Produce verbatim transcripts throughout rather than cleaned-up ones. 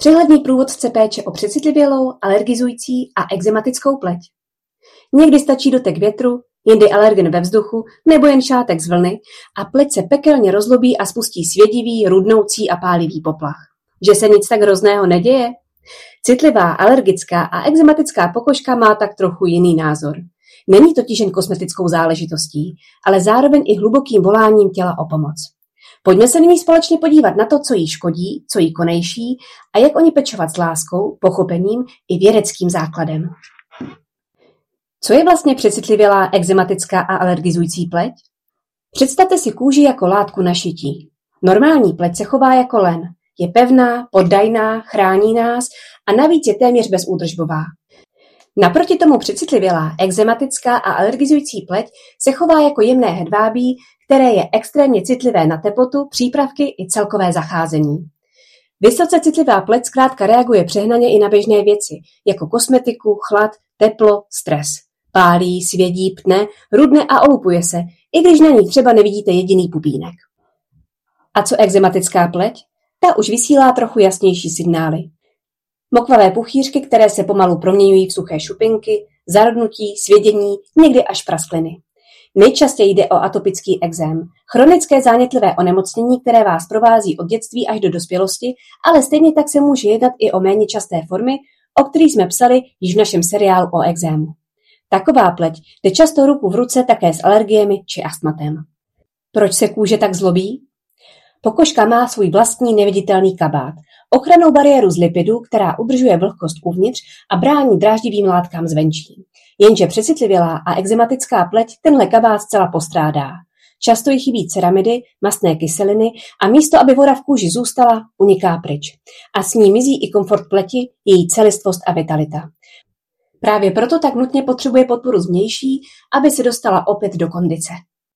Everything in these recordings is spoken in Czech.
Přehledný průvodce péče o přecitlivělou, alergizující a ekzematickou pleť. Někdy stačí dotek větru, jindy alergen ve vzduchu nebo jen šátek z vlny a pleť se pekelně rozlobí a spustí svědivý, rudnoucí a pálivý poplach. Že se nic tak hrozného neděje? Citlivá, alergická a ekzematická pokožka má tak trochu jiný názor. Není totiž jen kosmetickou záležitostí, ale zároveň i hlubokým voláním těla o pomoc. Pojďme se nyní společně podívat na to, co jí škodí, co jí konejší a jak o ní pečovat s láskou, pochopením i vědeckým základem. Co je vlastně přecitlivělá, ekzematická a alergizující pleť? Představte si kůži jako látku na šití. Normální pleť se chová jako len. Je pevná, poddajná, chrání nás a navíc je téměř bezúdržbová. Naproti tomu přecitlivělá, ekzematická a alergizující pleť se chová jako jemné hedvábí, které je extrémně citlivé na teplotu, přípravky i celkové zacházení. Vysoce citlivá pleť zkrátka reaguje přehnaně i na běžné věci, jako kosmetiku, chlad, teplo, stres. Pálí, svědí, pne, rudne a olupuje se, i když na ní třeba nevidíte jediný pupínek. A co ekzematická pleť? Ta už vysílá trochu jasnější signály. Mokvavé puchýřky, které se pomalu proměňují v suché šupinky, zarudnutí, svědění, někdy až praskliny. Nejčastěji jde o atopický ekzém, chronické zánětlivé onemocnění, které vás provází od dětství až do dospělosti, ale stejně tak se může jednat i o méně časté formy, o kterých jsme psali již v našem seriálu o ekzému. Taková pleť jde často ruku v ruce také s alergiemi či astmatem. Proč se kůže tak zlobí? Pokožka má svůj vlastní neviditelný kabát, ochrannou bariéru z lipidů, která udržuje vlhkost uvnitř a brání dráždivým látkám zvenčí. Jenže přecitlivělá a ekzematická pleť tenhle kabát zcela postrádá. Často jí chybí ceramidy, mastné kyseliny a místo, aby voda v kůži zůstala, uniká pryč. A s ní mizí i komfort pleti, její celistvost a vitalita. Právě proto tak nutně potřebuje podporu zvnější, aby se dostala opět do kondice.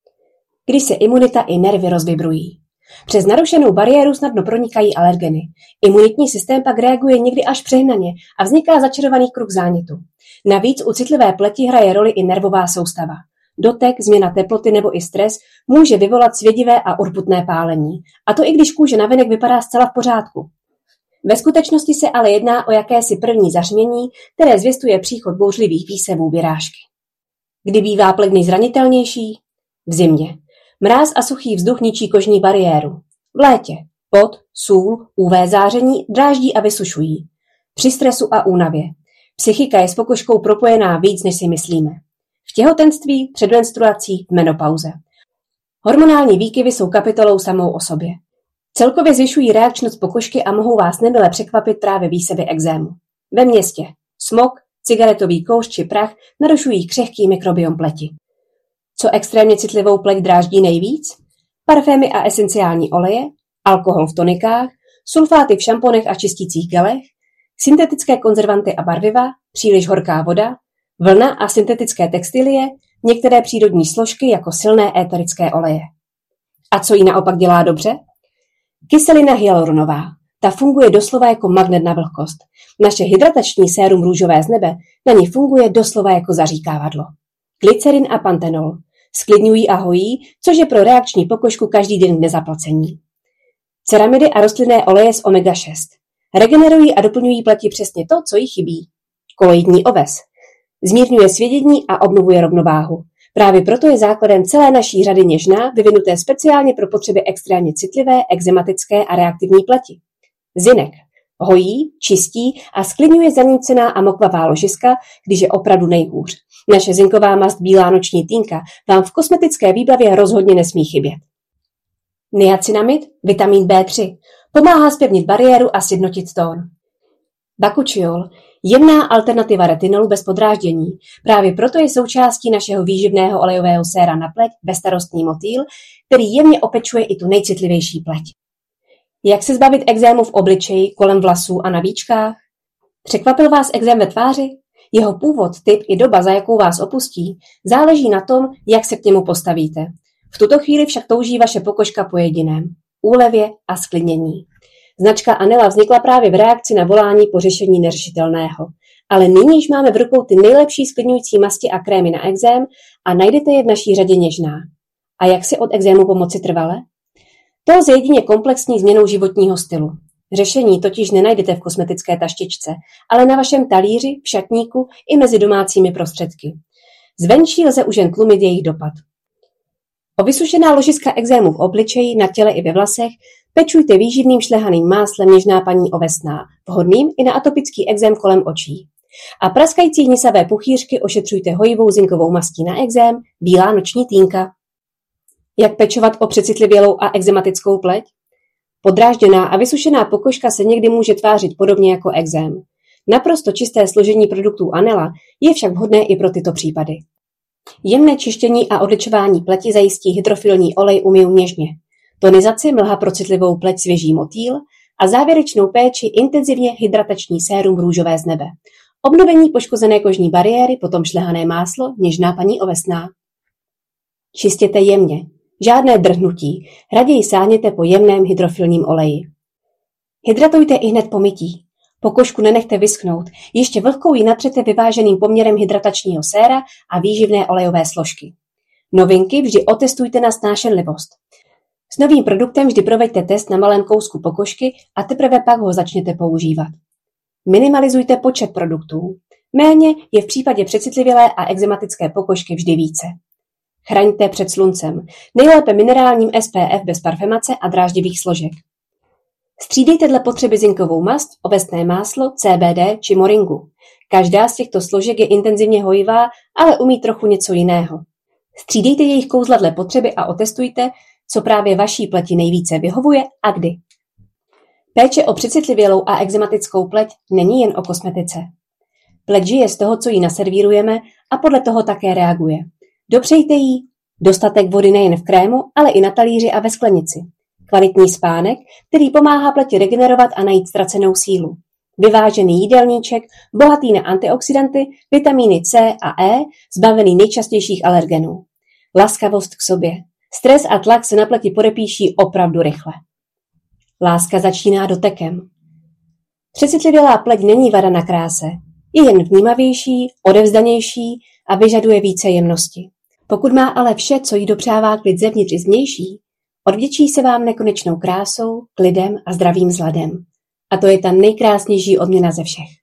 Když se imunita i nervy rozvibrují. Přes narušenou bariéru snadno pronikají alergeny. Imunitní systém pak reaguje někdy až přehnaně a vzniká začarovaný kruh zánětu. Navíc u citlivé pleti hraje roli i nervová soustava. Dotek, změna teploty nebo i stres může vyvolat svědivé a urputné pálení. A to i když kůže navenek vypadá zcela v pořádku. Ve skutečnosti se ale jedná o jakési první zařmění, které zvěstuje příchod bouřlivých výsevů vyrážky. Kdy bývá pleť nejzranitelnější? V zimě. Mráz a suchý vzduch ničí kožní bariéru. V létě pot, sůl, ú vé záření dráždí a vysušují. Při stresu a únavě. Psychika je s pokožkou propojená víc, než si myslíme. V těhotenství, před menstruací, v menopauze. Hormonální výkyvy jsou kapitolou samou o sobě. Celkově zvyšují reakčnost pokožky a mohou vás nemile překvapit právě výsevy ekzému. Ve městě smog, cigaretový kouř či prach narušují křehký mikrobiom pleti. Co extrémně citlivou pleť dráždí nejvíc? Parfémy a esenciální oleje, alkohol v tonikách, sulfáty v šamponech a čistících gelech, syntetické konzervanty a barviva, příliš horká voda, vlna a syntetické textilie, některé přírodní složky jako silné éterické oleje. A co jí naopak dělá dobře? Kyselina hyaluronová. Ta funguje doslova jako magnet na vlhkost. Naše hydratační sérum růžové z nebe na ní funguje doslova jako zaříkávadlo. Glycerin a pantenol. Sklidňují a hojí, což je pro reakční pokožku každý den k nezaplacení. Ceramidy a rostlinné oleje z omega šest. Regenerují a doplňují pleti přesně to, co jí chybí. Koloidní oves. Zmírňuje svědění a obnovuje rovnováhu. Právě proto je základem celé naší řady něžná, vyvinuté speciálně pro potřeby extrémně citlivé, ekzematické a reaktivní pleti. Zinek. Hojí, čistí a sklidňuje zanícená a mokvavá ložiska, když je opravdu nejhůř. Naše zinková mast bílá noční týnka vám v kosmetické výbavě rozhodně nesmí chybět. Niacinamid, vitamin bé tři, pomáhá zpevnit bariéru a sjednotit tón. Bakučiol, jemná alternativa retinolu bez podráždění. Právě proto je součástí našeho výživného olejového séra na pleť bezstarostný motýl, který jemně opečuje i tu nejcitlivější pleť. Jak se zbavit ekzému v obličeji, kolem vlasů a na víčkách? Překvapil vás ekzém ve tváři? Jeho původ, typ i doba, za jakou vás opustí, záleží na tom, jak se k němu postavíte. V tuto chvíli však touží vaše pokožka po jediném – úlevě a sklidnění. Značka Anela vznikla právě v reakci na volání po řešení neřešitelného. Ale nyní již máme v rukou ty nejlepší sklidňující masti a krémy na ekzém a najdete je v naší řadě něžná. A jak si od ekzému pomoci trvale? To lze jedině komplexní změnou životního stylu. Řešení totiž nenajdete v kosmetické taštičce, ale na vašem talíři, v šatníku i mezi domácími prostředky. Zvenčí lze už jen tlumit jejich dopad. O vysušená ložiska ekzému v obličeji, na těle i ve vlasech pečujte výživným šlehaným máslem Něžná paní ovesná, vhodným i na atopický ekzém kolem očí. A praskající hnisavé puchýřky ošetřujte hojivou zinkovou mastí na ekzém, bílá noční týnka. Jak pečovat o přecitlivělou a ekzematickou pleť? Podrážděná a vysušená pokožka se někdy může tvářit podobně jako ekzém. Naprosto čisté složení produktů Anela je však vhodné i pro tyto případy. Jemné čištění a odličování pleti zajistí hydrofilní olej Umiu něžně, tonizaci mlha pro citlivou pleť svěží motýl a závěrečnou péči intenzivně hydratační sérum růžové z nebe. Obnovení poškozené kožní bariéry, potom šlehané máslo Něžná paní ovesná. Čistěte jemně, žádné drhnutí, raději sáhněte po jemném hydrofilním oleji. Hydratujte i hned po mytí. Pokožku nenechte vyschnout, ještě vlhkou ji natřete vyváženým poměrem hydratačního séra a výživné olejové složky. Novinky vždy otestujte na snášenlivost. S novým produktem vždy proveďte test na malém kousku pokožky a teprve pak ho začněte používat. Minimalizujte počet produktů. Méně je v případě přecitlivělé a ekzematické pokožky vždy více. Chraňte před sluncem, nejlépe minerálním S P F bez parfemace a dráždivých složek. Střídejte dle potřeby zinkovou mast, ovesné máslo, C B D či moringu. Každá z těchto složek je intenzivně hojivá, ale umí trochu něco jiného. Střídejte jejich kouzla dle potřeby a otestujte, co právě vaší pleti nejvíce vyhovuje a kdy. Péče o přecitlivělou a ekzematickou pleť není jen o kosmetice. Pleť žije z toho, co jí naservírujeme a podle toho také reaguje. Dopřejte jí dostatek vody nejen v krému, ale i na talíři a ve sklenici. Kvalitní spánek, který pomáhá pleti regenerovat a najít ztracenou sílu. Vyvážený jídelníček, bohatý na antioxidanty, vitamíny C a E, zbavený nejčastějších alergenů. Laskavost k sobě. Stres a tlak se na pleti podepíší opravdu rychle. Láska začíná dotekem. Přecitlivělá pleť není vada na kráse. Je jen vnímavější, odevzdanější a vyžaduje více jemnosti. Pokud má ale vše, co jí dopřává klid zevnitř i zvnější, odvděčí se vám nekonečnou krásou, klidem a zdravým vzhledem. A to je ta nejkrásnější odměna ze všech.